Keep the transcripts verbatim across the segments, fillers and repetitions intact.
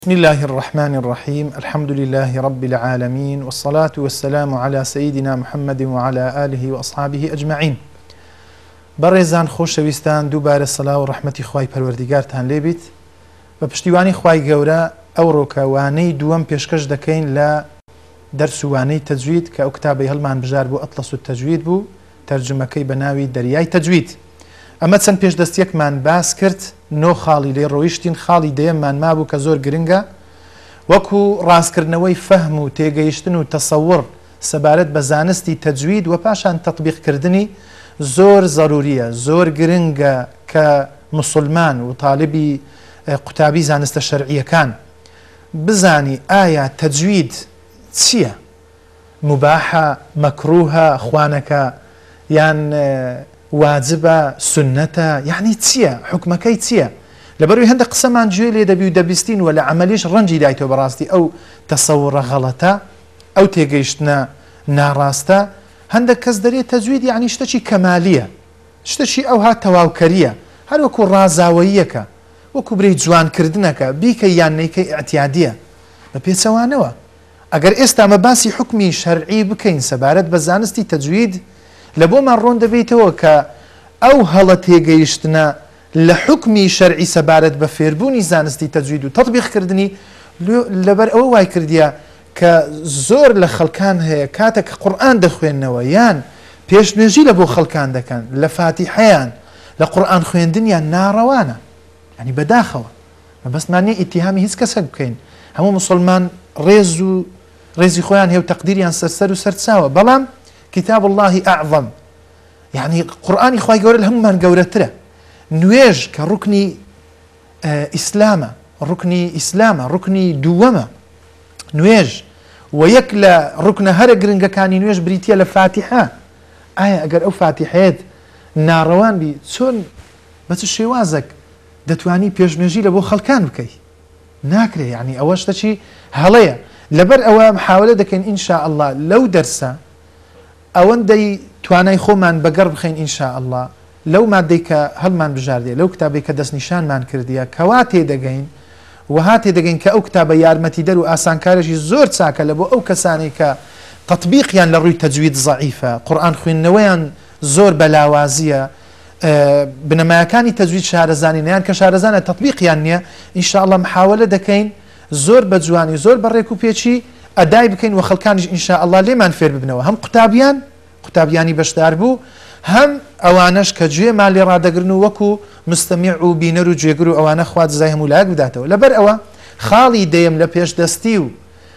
بسم الله الرحمن الرحيم الحمد لله رب العالمين والصلاة والسلام على سيدنا محمد وعلى آله وأصحابه أجمعين. برزان خۆشەویستان دووبارە سەلا و ڕەحمەتی خوای پەروەردیگارتان لێبیت. بە پشتیوانی خوای گەورە ئەو ڕۆکەوانەی دووەم پێشکەش دەکەین لە دەرسوانەی تەجوید کە ئەو کتابەی هەڵمان بژار بوو ئەتڵەس التەجوید بوو، تەرجمەکەی بە ناوی دەریای تەجوید. ئەمە چەند پێشدەستیەکمان باس کرد، نۆ خاڵی لێ ڕۆیشتین، خاڵی دەیەممان مابوو کە زۆر گرنگە، وەکو ڕاستکردنەوەی فەهم و تێگەیشتن و تەسەوڕ سەبارەت بە زانستی تەجوید و پاشان تەطبیقکردنی زۆر ضروریە، زۆر گرنگە کە مسلمان و طالبی قوتابی زانستە شەرعیەکان بزانی ئایا تەجوید چییە؟ مباحە، مەکروهە، خوانەکە یان واجبە، سنەتە، یعنی چییە؟ حکمەکەی چییە؟ لەبەروی هەندێک قسەمان گوێ لێ دەبی و دەبیستین و لە عەمەلیش ڕەنجی دایتەوە بەڕاستی ئەو تەسەوڕە غەڵەتە، ئەو تێگەیشتنە ناڕاستە. هەندێک کەس دەرێت تەجوید یعنی شتێکی کەمالیە، شتێکی ئەوها تەواوکەریە، هەر وەکو ڕازاوەییەکە، وەکو برەی جوانکردنەکە، بیکە یان نەیکەی ئەعتیادیە بە پێچەوانەوە. ئەگەر ئێستا مە باسی حکمی شەرعی بکەین سەبارەت بە زانستی تەجوید، لە بۆمان ڕۆن دەبێتەوە کە ئەو هەڵە تێگەیشتنە لە حکمی شەرعی سەبارەت بە فێربوونی زانستی تەجوید و تەطبیقکردنی لەبەر ئەوە وای کردیە کە زۆر لە خەڵکان هەیە کاتێک کە قورئان دەخوێننەوە یان پێشنوێژی لە بۆ خەڵکان دەکەن لە فاتیحەیان لە قورئان خوێندنیان ناڕەوانە، ینی بەداخەوە. مەبەستمان نییە ئیتیهامی هیچ کەسێک بکەین، هەموو مسلمان ڕێز و ڕێزی خۆیان هەیە و تەقدیریان سەرسەر و سەرچاوە، بەڵام كتاب الله أعظم، يعني قرآني خواهي قوري لهم من قورتره. نويج كركني آه إسلامة، ركني إسلامة، ركني دوامة نويج، ويكلا ركن هرقرنجا كان نويج بريتيا لفاتحة. آية أجر أو فاتحات ناروان بي سون بس الشيوازك دتواني بيجنجي لبو خلكان بكي ناكره، يعني أوش تشي هليا لبر أو محاولة دكين إن شاء الله لو درسه ئەوەندەی توانای خۆمان بەگەڕ بخەین ئینشاء الله لەو مادەی کە هەڵمان بژاردێ، لەو کتابێک کە دەستنیشانمان کردیە کەوا تێدەگەین وها تێدەگەین کە ئەو کتابە یارمەتی دەر و ئاسانکارێکی زۆر چاکە لە بۆ ئەو کەسانی کە تەطبیقیان لە ڕووی تەجوید ضعیفە، قورئان خوێندنەوەیان زۆر بەلاوازیە، بنەمایەکانی تەجوید شارەزانی نیان کە شارەزانە تەطبیقیان نییە. ئینشاء الله محاولە دەکەین زۆر بە جوانی زۆر بە ڕێک و پێچی ئەدای بکەین و خەڵکانیش ئینشاء الله لێمان فێر ببنەوە، هەم قوتابیان قوتابیانی بەشدار بوو، هەم ئەوانەش کە گوێمان لێ ڕادەگرن و وەکو مستەمیع و بینەر و گوێگر و ئەوانە خوا جزای هەموو لایەک بداتەوە. لەبەر ئەوە خاڵی دەیەم لە پێشدەستی و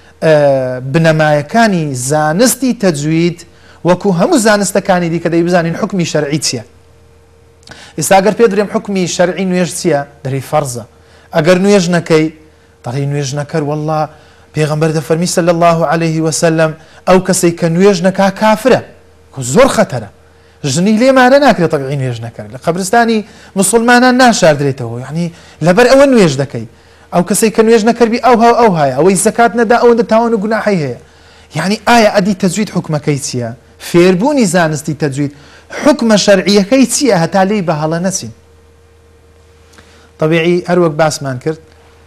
بنەمایەکانی زانستی تەجوید وەکو هەموو زانستەکانی دیکە دەی بزانین حکمی شەرعی چییە. ئێستا ئەگەر پێ درێم حکمی شەرعی نوێژ چییە؟ دەری فەرزە. ئەگەر نوێژ نەکەی دەڵێ نوێژ نەکەر والله پێغەمبەر دەفەرمی صلی الله عليه وسلم ئەو کەسەی کە نوێژ نەکا کافرە، زۆر خەتەرە، ژنی لێمانە ناکرێت تەبیعی نوێژ نەکەر، لە قەبرستانی مسلمانان ناشاردرێتەوە، یعنی لەبەر ئەوە نوێژ دەکەی. ئەو کەسەی کە نوێژ نەکردی ئەو ها ئەو هایە، ئەوەی زەکات نەدا ئەوەندە تاوان و گوناحی هەیە. یعنی ئایا ئەدی تەجوید حکمەکەی چییە؟ فێربوونی زانستی تەجوید حکمە شەرعیەکەی چییە هەتا لێی بە هەڵە نەچین؟ طبیعی هەر وەک باسمان کرد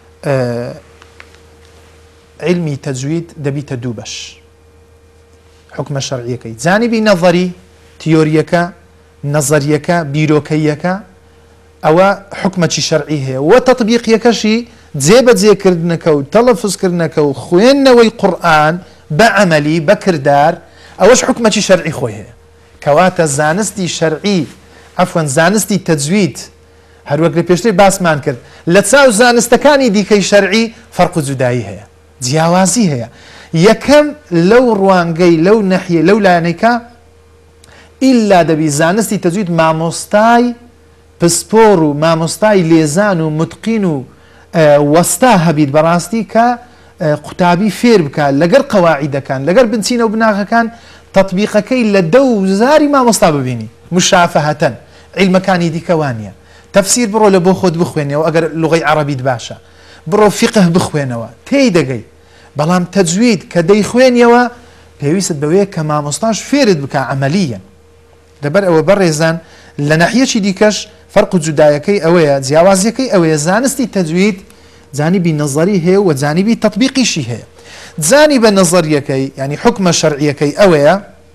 علمی تەجوید دەبیتە دوو بەش. حکمە شەرعیەکەی جانبی نەظەری تیۆریەکە، نەظەریەکە، بیرۆکەیەکە، ئەوە حکمەکی شەرعی هەیە، و تەطبیقیەکەشی جێبەجێکردنەکە و تەلەفوزکردنەکە و خوێندنەوەی قورئان بە عەمەلی بە کردار، ئەوەش حکمەکی شەرعی خۆی هەیە. کەواتە زانستی شەرعی عەفوەن زانستی تەجوید هەروەک لە پێشتر باسمان کرد لە چاو زانستەکانی دیکەی شەرعی فەرق و جودایی هەیە، جیاوازی هەیە. یەکەم لەو ڕوانگەی لەو نەحیە لەو لایەنێکە ئیلا دەبی زانستی تەجوید مامۆستای پسپۆڕ و مامۆستای لێزان و متقین و وەستا هەبیت بەڕاستی کە قوتابی فێر بکات لەگەر قەواعیدەکان لەگەر بنچینە و بناغەکان تەطبیقەکەی لە دەو زاری مامۆستا ببینی مشافەهەتەن عیلمەکانی دیکەوانیە. تەفسیر بڕۆ لە بۆ خۆت بخوێنەوە ئەگەر لوغەی عەرەبیت باشە، بڕۆ فیقه بخوێنەوە تێی دەگەی، بەڵام تەجوید کە دەیخوێنیەوە پێویست بەوەیە کە مامۆستاش فێرت بکە عەمەلیەن. لەبەر ئەوە بەڕێزان لە ناحیەکی دیکەش فەرق و جودایەکەی ئەوەیە، جیاوازیەکەی ئەوەیە زانستی تەجوید جانبی نظری هەیە و جانبی تطبیقیشی هەیە. جانبە نظریەکەی ینی حکمە شەرعیەکەی ئەوەیە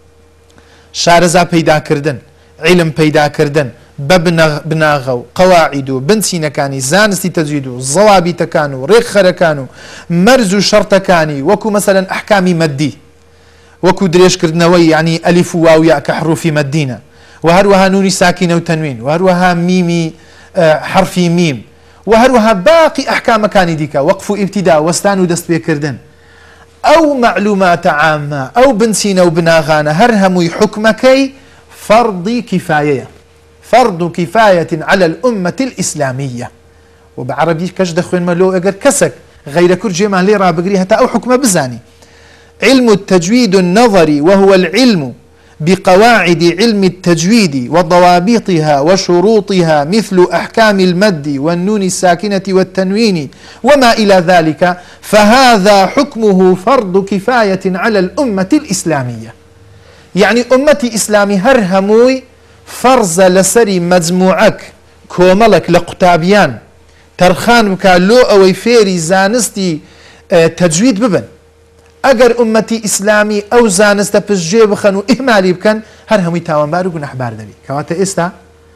شارەزا پەیداکردن، علم پەیداکردن بە بناغە و قەواعید و بنچینەکانی زانستی تەجوید و زەوابیتەکان و ڕێکخەرەکان و مەرج و شەرتەکانی وەکو مەسەلەن ئەحکامی مەدی، وەکو درێژکردنەوەی ینی ئەلیف و واو یا کە حروفی مەدینە، و هەروەها نونی ساکینە و تەنوین، و هەروەها میمی حرفی میم، و هەروەها باقی ئەحکامەکانی دیکە وەقف و ئیبتیدا وەستان و دەستپێکردن. ئەو معلوماتە عامە ئەو بنچینە و بناغانە هەر هەمووی حکمەکەی فەرضی کیفایەیە، فرض كفاية على الأمة الإسلامية. وبعربي كش دخوين ملو أجر كسك غير كرجي ما لي رابقري حتى أو حكم بزاني. علم التجويد النظري وهو العلم بقواعد علم التجويد وضوابطها وشروطها مثل أحكام المد والنون الساكنة والتنوين وما إلى ذلك، فهذا حكمه فرض كفاية على الأمة الإسلامية. يعني أمتي إسلامي هرهموي فرض لسري مجموعك كوملك لقطابيان ترخان بك لو أو فيري زانستي تجويد ببن. اگر امتي اسلامي او زانست پشجي بخن و اهمالي بكن هر همي تاوان بارو گناح بار دبي. كواتا استا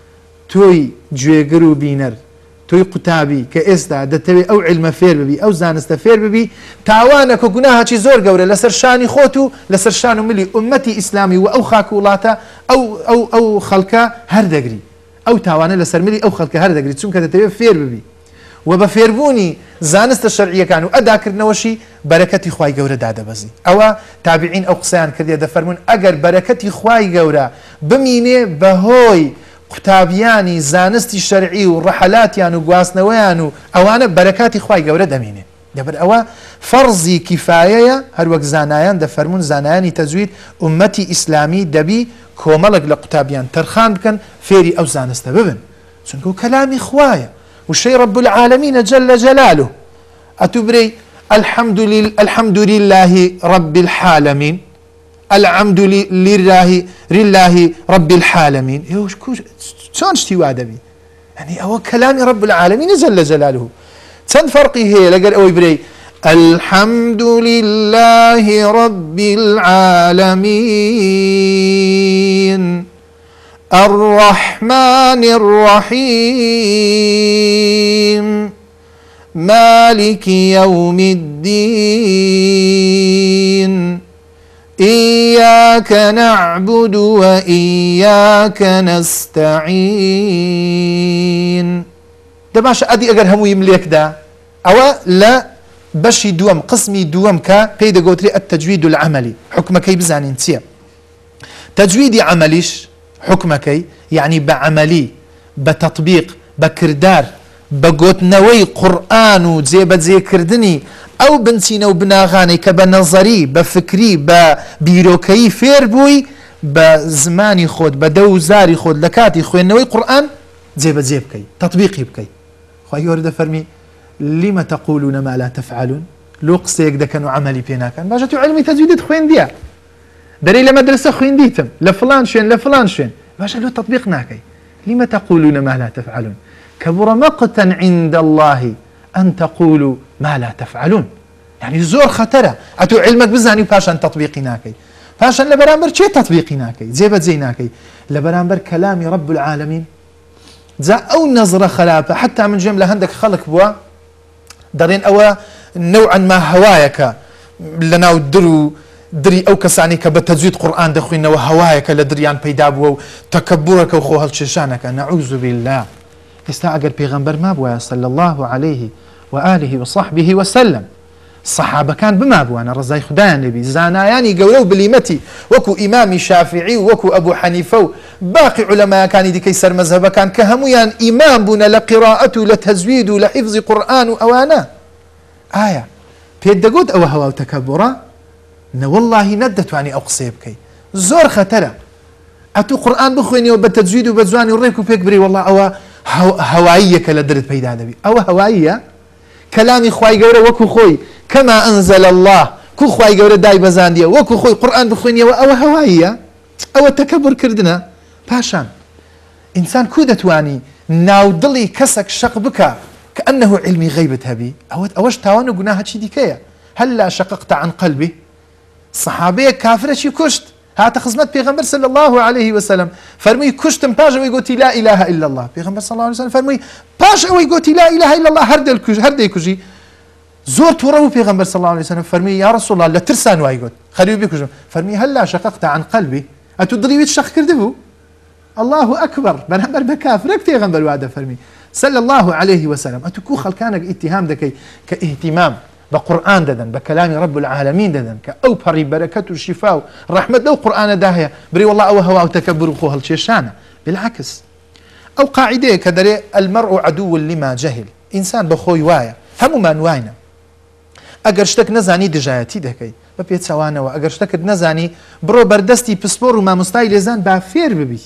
توي جويگرو بينر توي قطابي كاستا دتوي او علم فير ببي او زانست فير ببي تاوانك و گناها چي زور گوره لسر شاني خوتو لسر شانو ملي امتي اسلامي و او خاكولاتا او او او خلقا هر دگري او تاوانا لسر ملي او خلقا هر دگري چونك دتوي فير ببي وبفيربوني زانست الشرعية كانوا أداكر نوشي بركتي خواي قورة دادا بزي أو تابعين أو قصيان كردية دفرمون أجر بركتي خواي قورة بميني بهوي قتابياني زانستي الشرعي والرحلات يانو قواسنويانو أو أنا بركاتي خواي قورة دميني دبر أو فرضي كفاية هر وقت زانايان دفرمون زاناياني تزويد أمتي إسلامي دبي كوملق لقتابيان ترخان بكن فيري أو زانست ببن سنكو كلامي خوايا والشيء رب العالمين جل جلاله أتبري الحمد لله الحمد لله رب العالمين الحمد لله لله رب العالمين ايش كوش شلون اشتي ادبي يعني هو كلام رب العالمين جل جلاله تن فرقي هي لقى او يبري الحمد لله رب العالمين الرحمن الرحيم مالك يوم الدين إياك نعبد وإياك نستعين. ده باشا أدي أجر همو يملك ده أو لا بشي دوام قسمي دوام كا بيدا قوتري التجويد العملي حكمك كي بزاني انتيا تجويدي عمليش حكمكي يعني بعملي بتطبيق بكردار بقوتنوي قرآن وزيبت زي كردني او بنسينا وبناغاني كبنظري بفكري ببيروكي فيربوي بزماني خود بدوزاري خود لكاتي خوينوي قرآن زيبت زيبكي تطبيقي بكي خواهي يورد فرمي لما تقولون ما لا تفعلون لو قصيك ده كانوا عملي بينا كان باجتو علمي تجويد خوين ديا دري لمدرسة خوين ديتم لفلان شين لفلان شين باشا له تطبيق ناكي لما تقولون ما لا تفعلون كبر مقتا عند الله أن تقولوا ما لا تفعلون. يعني زور خطرة أتو علمك بزاني باشان تطبيقي ناكي باشان لبرامبر چه تطبيقي ناكي زيبت زي ناكي لبرامبر كلامي رب العالمين زا أو نظرة خلافة حتى من جملة هندك خلق بوا دارين أو نوعا ما هوايك لنا ودرو دري او كساني كبتجويد قرآن دخوينا وهوايك لدريان بيدابو تكبرك وخو هالشيشانك نعوذ بالله. استا اگر پیغمبر ما بوا صلى الله عليه وآله وصحبه وسلم الصحابة كان بما بوا انا رزاي خدايا نبي زاناياني قولوا بليمتي وكو امامي شافعي وكو ابو حنيفة باقي علماء كان دي كيسر مذهب كان كهميان امام بنا لقراءته لتزويد لحفظ قرآن وانا آية بيدقود او هوا وتكبرا والله ندت يعني أقصي بكي زور خطرة أتو قرآن بخويني وبتجويد وبزواني وريكو بيكبري والله أو هوائية كلا درت بيدا دبي أو هوائية كلامي خواي قورة وكو خوي كما أنزل الله كو خواي قورة داي بزاندية وكو خوي قرآن بخويني أو هوائية أو التكبر كردنا باشان إنسان كودة تواني ناودلي كسك شق بكا كأنه علمي غيبت هبي أو أوش تاوان وقناها شي ديكيا هلا شققت عن قلبي صحابي كافرة شي كشت هات خزمت بيغمبر صلى الله عليه وسلم فرمي كشتم باجا ويقولي لا إله إلا الله بيغمبر صلى الله عليه وسلم فرمي باجا ويقولي لا إله إلا الله هرد الكج هرد يكجي زور تورو بيغمبر صلى الله عليه وسلم فرمي يا رسول الله لا ترسان وايقول خليه بيكجم فرمي هلا شققت عن قلبي أتدري ويتشخ كردبو الله أكبر بنهبر بكافرك بيغمبر وعده فرمي صلى الله عليه وسلم أتكو خلكانك اتهام دكي كاهتمام بقرآن ددن بكلام رب العالمين ددن كأوبري بركة الشفاء رحمة لو قرآن داهية بري والله أو هوا وتكبر خوها الشيشانة بالعكس أو قاعدة كدري المرء عدو لما جهل إنسان بخوي وايا هم ما نواينا أجرشتك نزاني دجايتي دكي ببيت سوانا وأجرشتك نزاني برو بردستي بسبور وما مستاي لزان بافير ببي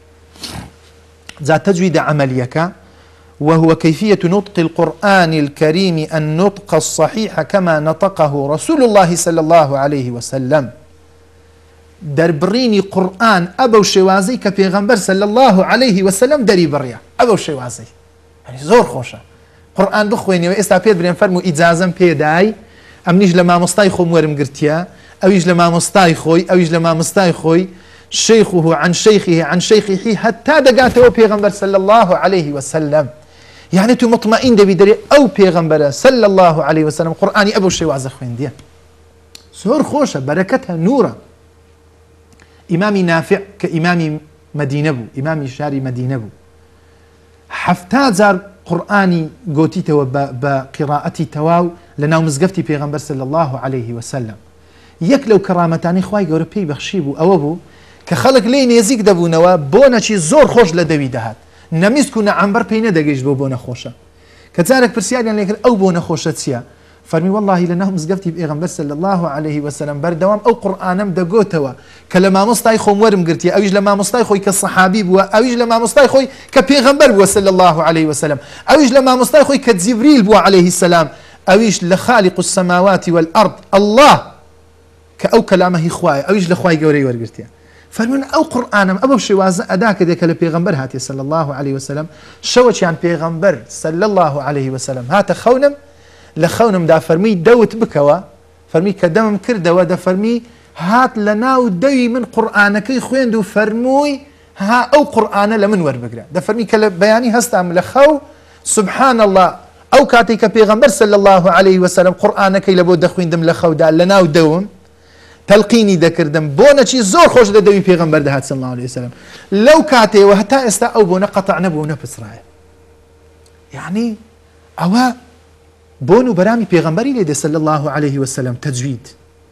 ذات تجويد عمليك وهو كيفية نطق القرآن الكريم النطق الصحيح كما نطقه رسول الله صلى الله عليه وسلم دربريني قرآن أبو شوازي كبيغمبر صلى الله عليه وسلم دري بريا أبو شوازي يعني زور خوشة قرآن بخويني وإستا بيد بريان فرمو إجازم بيداي أمنيج لما مستاي خو مورم قرتيا أو يج لما مستاي خوي أو يج لما مستاي خوي شيخه عن شيخه عن شيخه حتى دقاته بيغمبر صلى الله عليه وسلم يعني تو مطمئن دبي دري أو بيغمبر صلى الله عليه وسلم قرآني أبو شوازي خوين دي زور خوشة بركتها نورا إمامي نافع كإمامي مدينة بو إمامي شاري مدينة بو حفتات زار قرآني قوتي توا بقراءتي تواو لناو مزقفتي بيغمبر صلى الله عليه وسلم يك لو كرامتاني خواي قوري بي بخشيبو أو أبو كخلق لين يزيك دبو نوا بونا چي زور خوش لدوي دهات نميز كنا عنبر بينا دقيش بو بونا خوشة كذلك برسيان يعني لكن أو بونا خوشة تسيا فرمي والله لأنهم مزقفتي بإغنبر صلى الله عليه وسلم بردوام أو قرآنم دقوتوا كلما مستاي خوم ورم قرتي أويج لما مستاي خوي كالصحابي بوا أويج لما مستاي خوي كبيغنبر بوا صلى الله عليه وسلم أويج لما مستاي خوي كجبريل بوا عليه السلام أويج لخالق السماوات والأرض الله كأو كلامه خواي أويج لخواي قوري ورقرتي فرمون أو قرآنم أبو شواز أداك ديك لبيغنبر هاتي صلى الله عليه وسلم شوش يعني بيغنبر صلى الله عليه وسلم هات خونم لخونم دا فرمي دوت بكوا فرمي كدمم كردوا دا فرمي هات لناو دوي من قرآنك خوين دو فرموي ها أو قرآن لمن وربقرا دا فرمي كلا بياني هستام لخو سبحان الله أو كاتيك بيغنبر صلى الله عليه وسلم قرآنك لبو دخوين دم لخو دا لناو دوم تلقيني ذكردم بونا شي زور خوش دا دوي بيغنبر دا هات صلى الله عليه وسلم لو كاتي وهتا استا أو بونا قطع نبونا بسرعي يعني أوا بونو برامي بيغنبري لدي صلى الله عليه وسلم تجويد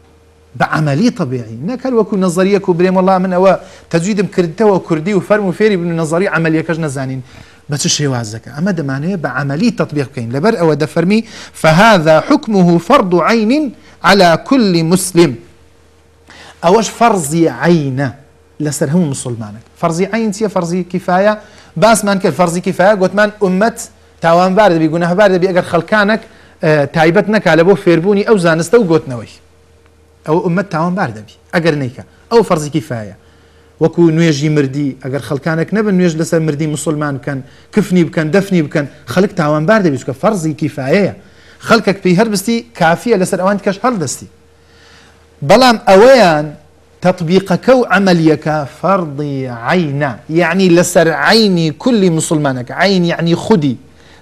بعملي طبيعي نكال وكو نظرية كبريم والله من أوا تجويد مكردته وكردي وفرم وفيري بن نظرية عملية كاج نزانين بس الشيء وازك أما دمانه بعملي تطبيق كين لبر أو دفرمي فهذا حكمه فرض عين على كل مسلم أوش فرضي عين لسر هم مسلمانك فرضي عين سيا فرضي كفاية باس ما نكر فرضي كفاية قلت من أمة تاوان بارد بيقولنا بارد بيقر خلكانك اه تايبتنك على بو فيربوني أو زانسته وقوتنوي أو أمة تاوان بارد بي أقر نيكا أو فرضي كفاية وكو نويجي مردي أقر خلكانك نبن نويج لسر مردي مسلمان كان كفني بكن دفني بكن خلق تاوان بارد بي فرضي كفاية خلقك بي هربستي كافية لسر أوان كش هردستي بلام أويان تطبيقك وعمليك فرضي عين يعني لسر عيني كل مسلمانك عين يعني خدي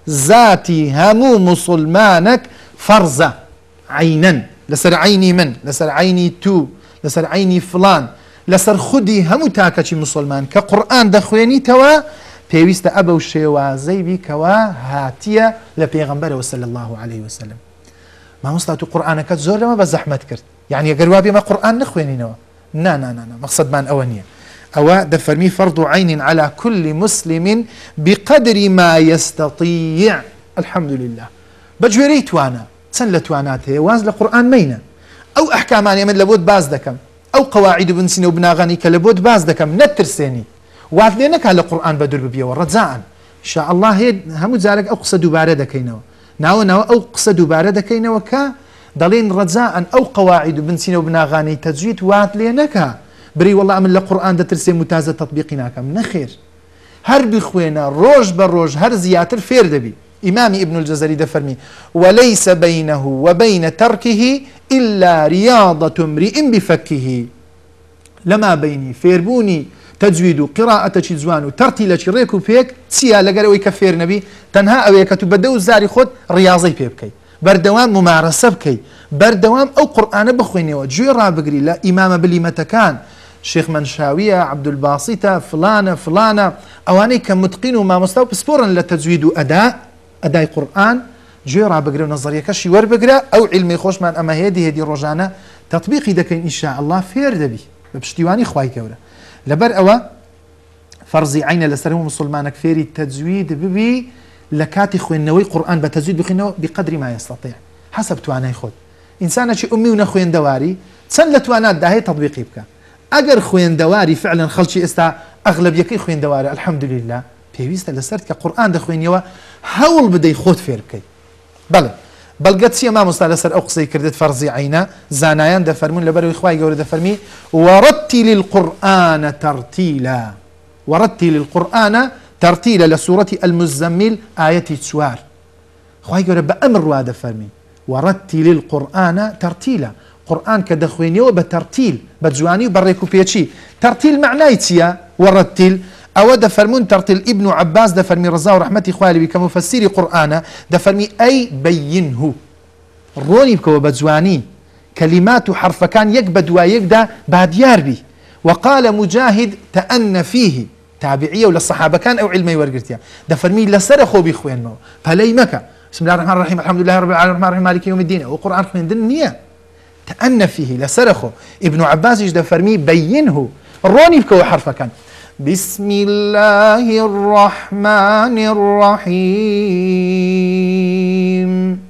ذاتي همو مسلمانك فرزة عينا لسر عيني من لسر عيني تو لسر عيني فلان لسر خدي همو تاكتي مسلمان كقرآن دخويني توا بيويست أبو شوازي بي كوا هاتية لبيغنبر صلى الله عليه وسلم ما مستطيع قرآنك زور لما بزحمت كرت يعني قروابي ما قرآن نخويني نوا نا نا نا مقصد من أوانية أو دفرمي فرض عين على كل مسلم بقدر ما يستطيع الحمد لله بجوريت وانا سنلت واناته واز لقرآن مينا أو أحكامان من لبود باز دكم أو قواعد بنسين وبناغاني كلبود باز دكم نترسيني وعدلينك على القرآن بدر ببيا ورزاعا إن شاء الله هيد همو زارك أو قصة دوبارة دكينوا ناو ناو أو قصة دوبارة دكينوا كا ضلين رزاء أو قواعد بنسين وبناغاني تجويد وعدلينك بري والله من القرآن ده ترسي متازة تطبيقنا كم نخير هر بخوينا روج بروج هر زياتر فير دبي إمامي ابن الجزري دفرمي وليس بينه وبين تركه إلا رياضة امرئ بفكه لما بيني فيربوني تجويد قراءة جوان وترتيل ريكو بيك تسيا لقالوا يكفير نبي تنها أو يكتبدو زاري خود رياضي بيبكي بردوام ممارسة بكي بردوام أو قرآن بخويني وجوي رابقري لا إمام بلي متكان شيخ منشاوية عبد الباسطة فلانة فلانة أواني كمتقين وما مستوى بسبورا لتجويد أداء أداء قرآن جوي رابقري ونظرية كشي وربقري أو علمي خوش من أما هيدي هيدي روجانا تطبيقي دكين إن شاء الله فير دبي بشتيواني خواي كورا لبر أوا فرضي عين لسرهم مسلمانك فيري التجويد ببي لكاتي خوينوي قرآن بتجويد بخينو بقدر ما يستطيع حسب توانا يخود إنسان شي أمي ونخوين دواري تسن لتوانات ده هي تطبيقي بك أجر خوين دواري فعلا خلشي استا أغلب يكي خوين دواري الحمد لله بيويست لسرت كقرآن ده خوين يوا هول بدي خود فيركي بلى بل قد سيما مستعلى سر أقصي كردت فرضي عينا زانايان ده فرمون لبرو إخوائي قول ده فرمي ورتل القرآن ترتيلا ورتل القرآن ترتيلا لسورة المزمل آية سوار إخوائي قول بأمر واده فرمي ورتل القرآن ترتيلا قرآن كدخوينيو بترتيل بجواني وبريكو بيتشي ترتيل معناه يتيا ورتل أو ده فرمون ترتيل ابن عباس ده فرمي رضاه ورحمتي خوالي بي كمفسير قرآن ده فرمي أي بينه روني بكو بجواني كلمات حرف كان يكبد ويكدا بعد ياربي وقال مجاهد تأن فيه تابعية ولا الصحابة كان أو علمي ورقرتيا ده فرمي لسرخو بيخوين مو فلي مكا بسم الله الرحمن الرحيم الحمد لله رب العالمين الرحمن الرحيم مالك يوم الدين وقرآن خوين دنيا تأن فيه لسرخو ابن عباس ده فرمي بينه روني بكو حرف كان بسم الله الرحمن الرحيم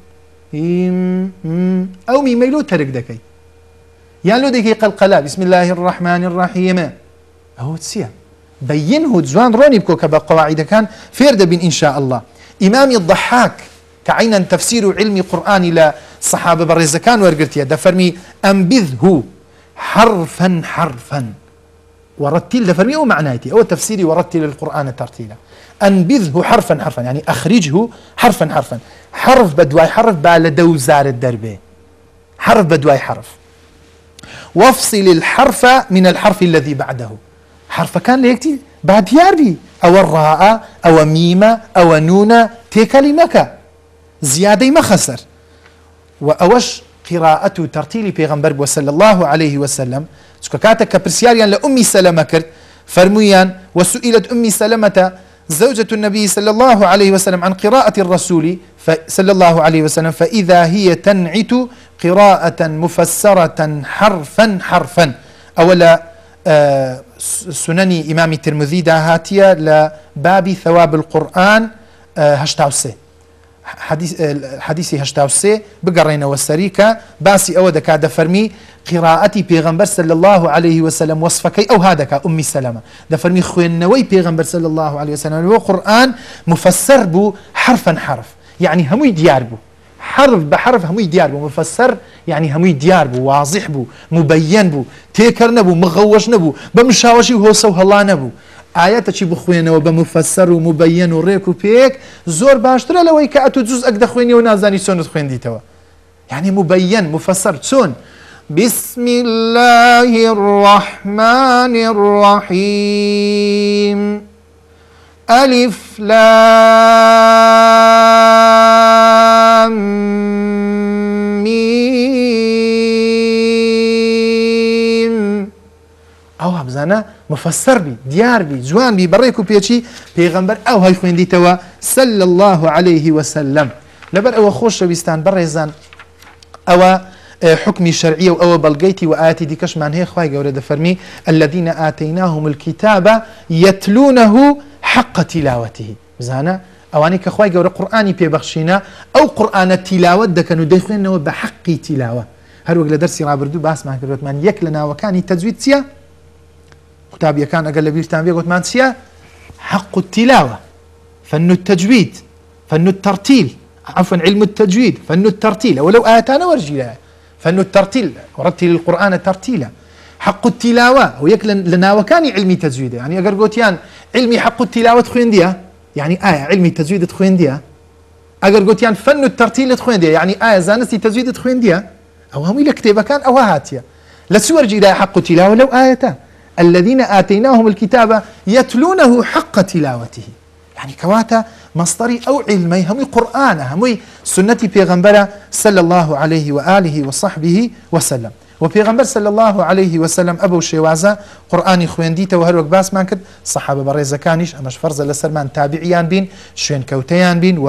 أو مي ميلو ترك دكي يعني لو دكي قلقلا بسم الله الرحمن الرحيم أهو تسيا بينه جوان روني بكو كبا قواعد كان فيرد بن إن شاء الله إمامي الضحاك كعينا تفسير علمي قرآن إلى صحابة برزكان ورقرتيا دفرمي أنبذه حرفا حرفا ورتل ده فرمي أو معنايتي أو تفسيري ورتل القرآن ترتيلا أنبذه حرفا حرفا يعني أخرجه حرفا حرفا حرف بدواي حرف بالدوزار الدربي حرف بدواي حرف وافصل الحرف من الحرف الذي بعده حرف كان ليكتي بعد ياربي أو الراء أو ميمة أو نونة تي كلمك زيادة ما خسر وأوش قراءة ترتيل بيغمبر صلى الله عليه وسلم سكاكاتك كبرسياريا لأمي سلمة كرت فرميان وسئلت أمي سلمة زوجة النبي صلى الله عليه وسلم عن قراءة الرسول صلى الله عليه وسلم فإذا هي تنعت قراءة مفسرة حرفا حرفا أولا آه سنني إمام الترمذي داهاتيا لباب ثواب القرآن آه هشتاوسي حديث حديثي هشتاوسي بقرينا والسريكة باسي أو دكا دفرمي قراءتي بيغمبر صلى الله عليه وسلم وصفكي أو هذاك أمي سلمة دفرمي خوينوي بيغمبر صلى الله عليه وسلم القرآن مفسر بو حرفا حرف يعني هموي ديار بو حرف بحرف هموي ديار بو مفسر يعني هموي ديار بو واضح بو مبين بو تيكر نبو مغوش نبو بمشاوشي وهو سوها الله نبو آياتك بخوينه وبمفسر ومبين وريكو بيك زور باشترا لو يكأتو جزء أكد خويني ونازاني سون خوين ديتوا يعني مبين مفسر سون بسم الله الرحمن الرحيم ألف لام ميم أو همزانا مفسر بي ديار بي جوان بي بريكو بيشي بيغمبر أو هاي خوين ديتوا صلى الله عليه وسلم لبر أو خوش بيستان بريزان أو حكمي شرعي أو بلغيتي وآتي دي كشمان هي خواهي قولة فرمي الذين آتيناهم الكتاب يتلونه حق تلاوته زانا أواني كخواهي قولة قرآني بيبخشينا أو قرآن التلاوة دكانو ديخوينه بحق تلاوة هل وقل درسي رابردو باس معك قلت من يكلنا وكاني تزويد سيا كتاب كان أقل بيرتان بيه قلت من سيا حق التلاوة فن التجويد فن الترتيل عفوا علم التجويد فن الترتيل ولو آتانا ورجلا فن الترتيل ورتل القرآن ترتيلا حق التلاوة ويكل لنا وكان علمي تجويد يعني أقر قوتيان علمي حق التلاوة تخوين ديا يعني آية علمي تجويد تخوين ديا ئەگەر گوتیان فەن و تەرتیلت خوێندێ یعنی ئایا زانستی تەجویدت خوێندیە ئەو هەمووی لە کتێبەکان ئەوە هاتیە لە چ وەرجێدای حەق و تیلاوە لەو ئاەتە الذين آتيناهم الكتاب يتلونه حق تلاوته يعني كواتا مصدري أو علمي همي قرآن همي سنتي بيغمبر صلى الله عليه وآله وصحبه وسلم وبيغمبر صلى الله عليه وسلم أبو شيوازا قرآني خوينديته وهروك باس ما كد صحابة بريزة كانش أمش فرز لسرمان تابعيان بين شوين كوتيان بين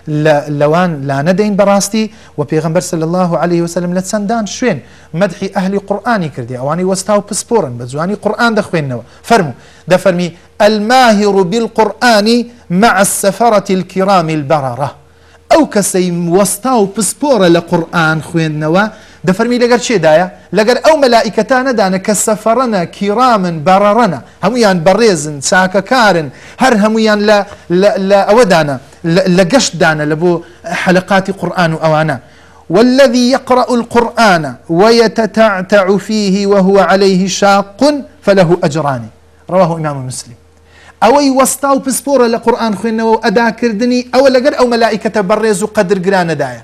ولوان لا ندين براستي وبيغمبر صلى الله عليه وسلم لتسندان شوين مدحي أهل قرآني كردي أواني وستاو بسبورا بزواني قرآن دخوينوا فرمو ده فرمي الماهر بالقرآن مع السفرة الكرام البررة أو كسي وستاو بسبورا لقرآن خوينوا ده فرمي لقر شي دايا لقر أو ملائكتان دانا كسفرنا كراما بررنا هميان بريزن ساككارن هر هميان لا لا لا أودانا لقشت دانا لبو حلقات قرآن أوانا والذي يقرأ القرآن ويتتعتع فيه وهو عليه شاق فله أجران رواه إمام مسلم أو يوستاو بسبورة لقرآن خوينه وأدا كردني أو لقر أو ملائكة بريز قدر قران دايا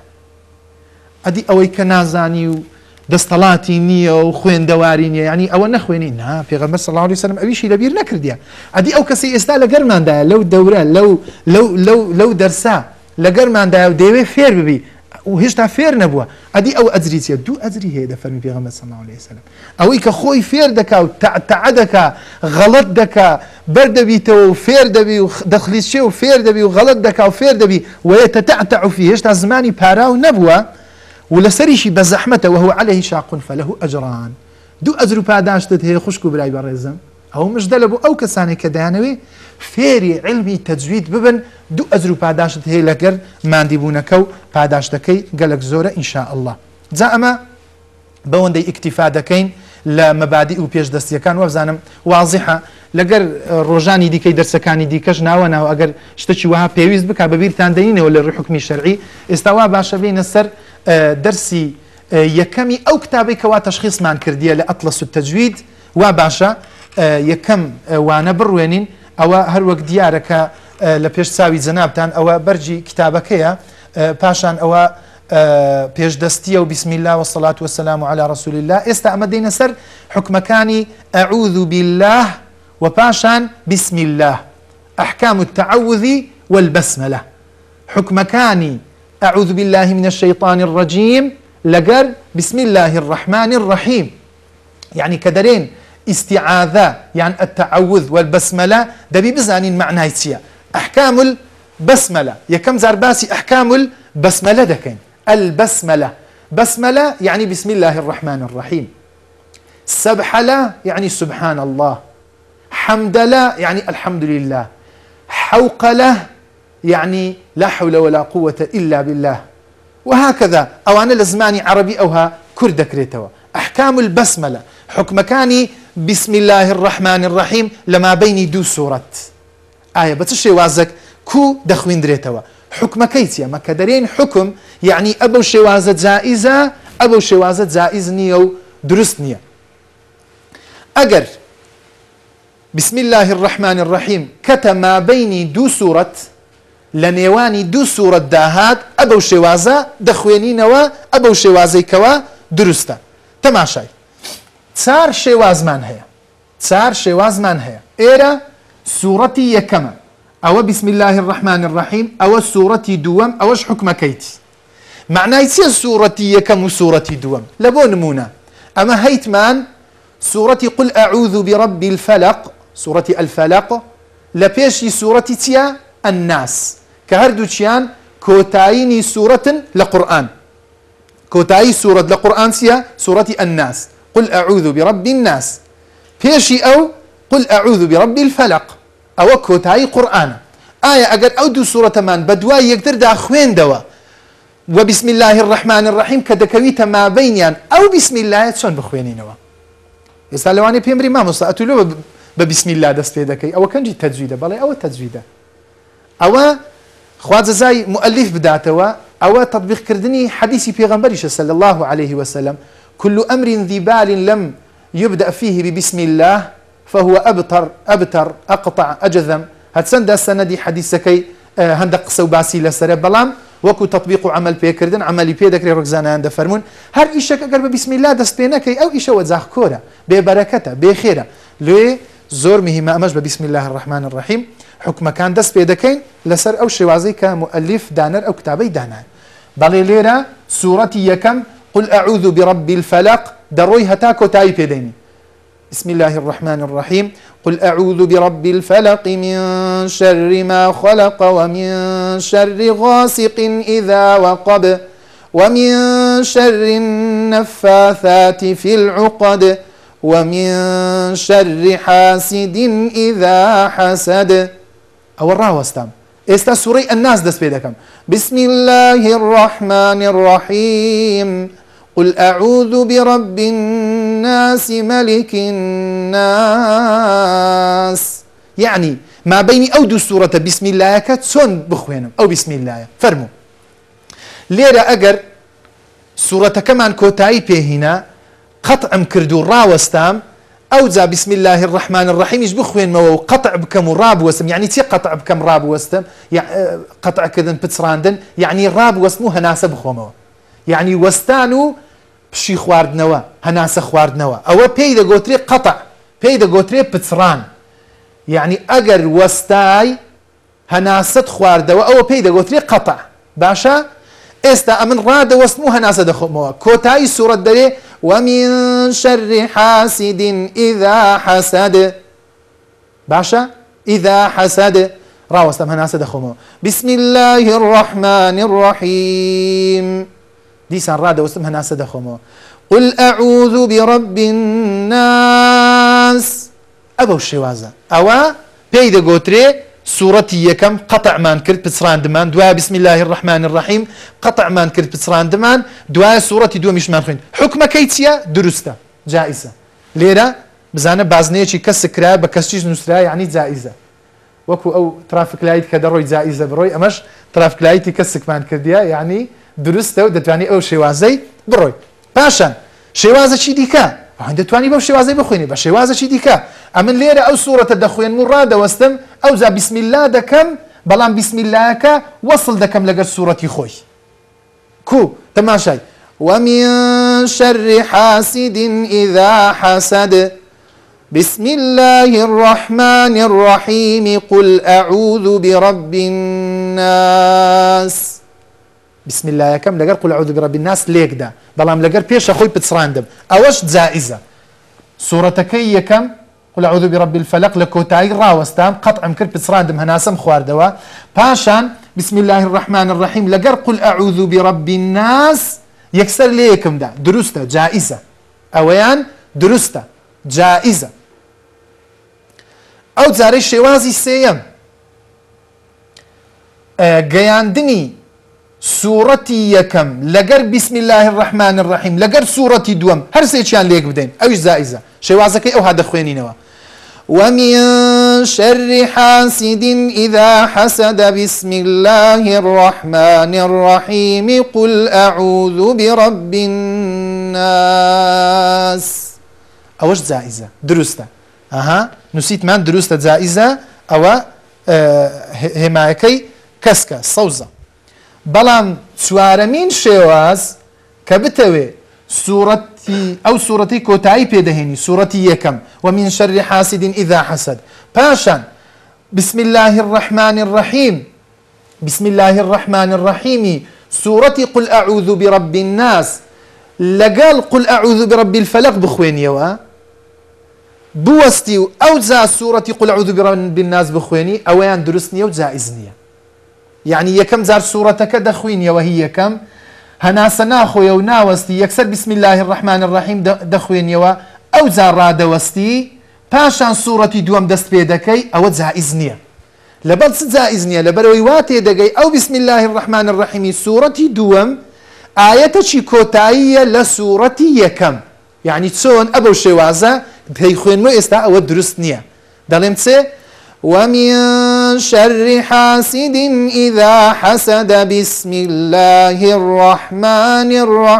أدي أوي كنازاني و دستلاتي نية وخوين دواري نية يعني أو نخويني نا في غمر صلى الله عليه وسلم أبي شيء لبير نكرديا أدي أو كسي إستاء لقرمان دايا لو دورة لو لو لو لو درسا لقرمان دايا وديوي فير ببي وهشتا فير نبوه أدي أو أزريتيا دو أزري هيدا فرمي في غمر صلى الله عليه وسلم أوي كخوي فير دكا وتعدكا غلط دكا برد بيتو وفير دبي ودخلي شيء وفير دبي وغلط دكا وفير دبي ويتتعتع فيه هشتا زماني باراو نبوه ولسريشي بزحمته وهو عليه شاق فله أجران دو أجر باداشتت هي خشكو براي برزم أو مش دلبو أو كساني كدانوي فيري علمي تجويد ببن دو أجر باداشتت هي لقر مانديبونكو باداشتكي قالك زورة إن شاء الله زعما بوندي اكتفادكين لمبادئ وبيش دستيكان وبزانم واضحة لقر روجاني ديكي درسكاني ديكش ناونا وأقر اشتشي وها بيويز بكا ببير تانديني ولا الحكم الشرعي استوا باشا بين السر درسي يكمي أو كتابي كوا تشخيص مان كردية لأطلس التجويد وباشا يكم وانا بروينين أو هر وقت ديارك لبيش ساوي زنابتان أو برجي كتابك يا باشان أو بيش دستية وبسم الله والصلاة والسلام على رسول الله استعمدين سر حكم كاني أعوذ بالله وباشان بسم الله أحكام التعوذ والبسملة حكم كاني أعوذ بالله من الشيطان الرجيم لقر بسم الله الرحمن الرحيم يعني كدرين استعاذة يعني التعوذ والبسملة دبي بزانين معناه يتسيا أحكام البسملة يكم زرباسي أحكام البسملة دكين البسملة بسملة يعني بسم الله الرحمن الرحيم سبحلة يعني سبحان الله حمدلة يعني الحمد لله حوقلة يعني لا حول ولا قوة إلا بالله وهكذا أو أنا لزماني عربي أوها كرد كريتوا أحكام البسملة حكم كاني بسم الله الرحمن الرحيم لما بيني دو سورة آية بتشي وازك كو دخوين دريتوا حكم كيتيا ما كدرين حكم يعني أبو شوازة جائزة أبو شوازة جائز نية درست نية أجر بسم الله الرحمن الرحيم كتما بيني دو سورة لنيواني دو سورة داهات أبو شوازة دخوينينوا أبو شوازي كوا درستا تماشاي تسار شواز من هي تسار شواز من هي إيرا سورتي يكما أو بسم الله الرحمن الرحيم أو سورتي دوام أوش حكم كيتي معناه يصير سورتي يكم سورتي دوام لبو نمونا أما هيتمان سورتي قل أعوذ برب الفلق سورتي الفلق لبيشي سورتي تيا الناس كهردو تشيان كوتايني سورة لقرآن كوتاي سورة لقرآن سيا سورة الناس قل أعوذ برب الناس بيشي أو قل أعوذ برب الفلق أو كوتاي قرآن آية أقل أو دو سورة من بدواي يقدر دا خوين دوا وبسم الله الرحمن الرحيم كدكويت ما بينيان أو بسم الله شون بخوينينوا يسألواني بيمري ما مصا أتولو ببسم الله دست دكي أو كنجي تجويده بلاي أو تجويده أو خوات زي مؤلف بداتوا أو تطبيق كردني حديثي بيغمبريش صلى الله عليه وسلم كل أمر ذي بال لم يبدأ فيه ببسم الله فهو أبتر أبتر أقطع أجذم هتسند السندي حديثكي هندق سوباسي لسر بلام وەکو تطبیق و عمل پێکردن عملی پێ دەکرێت ڕۆکزانیان دەفەرمونون هەر ئیشەکە گەر بە بسم الله دەست پێ نەکەی ئەو ئیشە وەجاخکۆرە بێبەرەکەتە بێخێرە لێ زۆر مهمە ئەمەش بە بسم الله الرحمن الرحیم حکمەکان دەست پێ دەکەین لەسەر ئەو شێوازەی کە مؤلف دانەر ئەو کتابەی دانایە بەڵێ لێرە سوورەتی یەکەم قل أعوذ برب الفلق دەڕۆی هەتا کۆتایی پێدەینی بسم الله الرحمن الرحيم قل أعوذ برب الفلق من شر ما خلق ومن شر غاسق إذا وقب ومن شر النفاثات في العقد ومن شر حاسد إذا حسد أو الراوستام استا سورة الناس دس بيدكم بسم الله الرحمن الرحيم قل أعوذ برب الناس ملك الناس يعني ما بين أو دو سورة بسم الله كتسون بخوينم أو بسم الله فرمو ليرة أجر سورة كمان كوتاي بهنا قطع مكردو راوستام أو ذا بسم الله الرحمن الرحيم يش بخوين مو قطع بكم راب وسم يعني تي قطع بكم راب وسم يعني قطع كذا بتسراندن يعني راب وسمو هناسب خومو يعني وستانو بشي خواردنوا هناسة خواردنوا أو بيدا قوتري قطع بيدا قوتري بتسران يعني أجر وستاي هناسة خواردوا أو بيدا قوتري قطع باشا استا أمن راد واسمو هناسة دخموا كوتاي سورة دلي ومن شر حاسد إذا حسد باشا إذا حسد راوستم هناسة دخموا بسم الله الرحمن الرحيم ديسان راد واسم هناسة دخموا قل أعوذ برب الناس أبو الشوازة أوا بيدا قوتري سورة يكم قطع مان كرت بتسران دمان دواء بسم الله الرحمن الرحيم قطع مان كرت بتسران دمان دواء سورة دو مش مان خوين حكمة كيتيا درسته جائزة ليرة بزانه بازنيشي كسكرا بكسيش نسرا يعني جائزة وكو أو ترافيك لايت كدروي جائزة بروي أمش ترافيك لايت كسك مان كرديا يعني درسته ودتواني أو شوازي بروي باشا شوازة شي ديكا عند تواني بو شوازي بخويني بشوازة شي ديكا أمن ليرة أو سورة الدخوين مرادة وستم أو ذا بسم الله دكم بلان بسم الله كا وصل دكم لقر سورة خوي كو تماشي ومن شر حاسد إذا حسد بسم الله الرحمن الرحيم قل أعوذ برب الناس بسم الله كم لقر قل أعوذ برب الناس ليك دا بلان لقر بيش أخوي بتسراندم أوش جائزة سورة كي كم قل أعوذ برب الفلق لكوتاي راوستام قطع مكر بتسراندم هناسم خواردوا باشان بسم الله الرحمن الرحيم لقر قل أعوذ برب الناس يكسر ليكم دا درسته جائزة أويان درسته جائزة أو زاري شوازي سيم قياندني سورتي يكم لقر بسم الله الرحمن الرحيم لقر سورتي دوم هر سيشان ليك بدين أوش زائزة شوازك أو هذا خوينينوا ومن شر حاسد إذا حسد بسم الله الرحمن الرحيم قل أعوذ برب الناس أوش زائزة درسته أها نسيت من درسته زائزة أو أه همايكي كسكة صوزة بلان سوارمين شواز كبتوي سورتي أو سورتي كوتاي بيدهني سورتي يكم ومن شر حاسد إذا حسد باشان بسم الله الرحمن الرحيم بسم الله الرحمن الرحيم سورتي قل أعوذ برب الناس لقال قل أعوذ برب الفلق بخوين يوا بوستي أو زا سورتي قل أعوذ برب الناس بخويني أوان درسني أو زائزني يعني يكم زار سورتك دخويني وهي كم هناس ناخو يو ناوستي يكسر بسم الله الرحمن الرحيم دخوين يوا أو زار دوستي باشان سورة دوام دست بيدكي أو زائزنية لبل زائزنية لبروي واتي دقي أو بسم الله الرحمن الرحيم سورة دوام آية كوتاية لسورة يكم يعني تسون أبو شوازة هيخوين مو استا أو درستنية دلمتسي ومن شر حاسد إذا حسد بسم الله الرحمن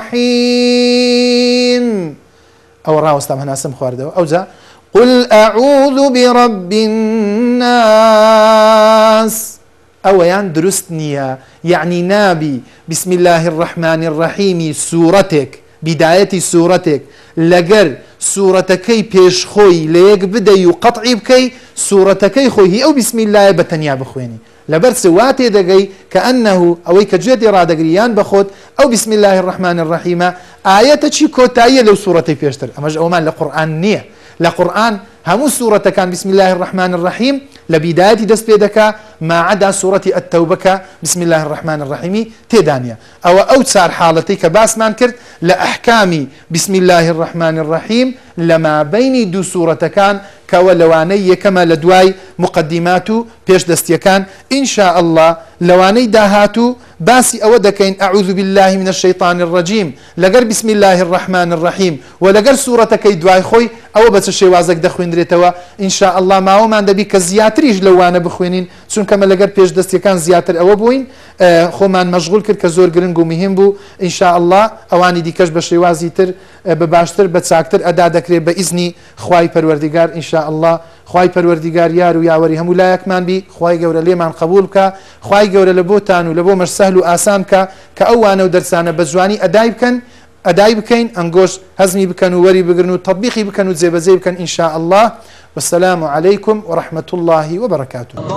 الرحيم أو راو استام هنا اسم خواردو أو جا قل أعوذ برب الناس أويان درست نية يعني نابي بسم الله الرحمن الرحيم سورتك بداية سورتك لقر سورتكي بيش خوي ليك بدأ يقطعي بكي سورتكي خوي أو بسم الله بتنيا بخويني لبر سواتي دقي كأنه أو كجد إرادة قريان بخود أو بسم الله الرحمن الرحيم آية شي كوتاية لو سورتي بيشتر أمج أومان لقرآن نية لقرآن همو سورة كان بسم الله الرحمن الرحيم لبداية دست بيدك ما عدا سورة التوبة بسم الله الرحمن الرحيم تدانيا أو أوتسار حالتي كباس ما انكرت لأحكامي بسم الله الرحمن الرحيم لما بين دو سورة كان كولواني كما لدواي مقدماتو بيش دستي كان إن شاء الله لواني داهاتو باسي أودكين أعوذ بالله من الشيطان الرجيم لقر بسم الله الرحمن الرحيم ولقر سورة كي دواي خوي أو بس الشي وازك دخوين دريتوا إن شاء الله ما هو ما عند بك زياتريج لوانا بخوينين سون كما لقر بيش دستي كان زياتر أو بوين آه خومان مشغول كر كزور قرنقو مهم بو إن شاء الله أواني دي كش بشي وازيتر آه بباشتر بتساكتر أدا دكري بإذني خواي پروردگار إن شاء الله خواي پروردگار يارو ياوري همو لا يكمان بي خواي قورا ليمان قبول كا خواي قورا لبوتان ولبو مش سهل وآسان كا كأوانا ودرسانا بزواني أداي بكن أداي بكين أنقوش هزمي بكن ووري بقرنو تطبيقي بكن وزيب زي بكن إن شاء الله والسلام عليكم ورحمة الله وبركاته.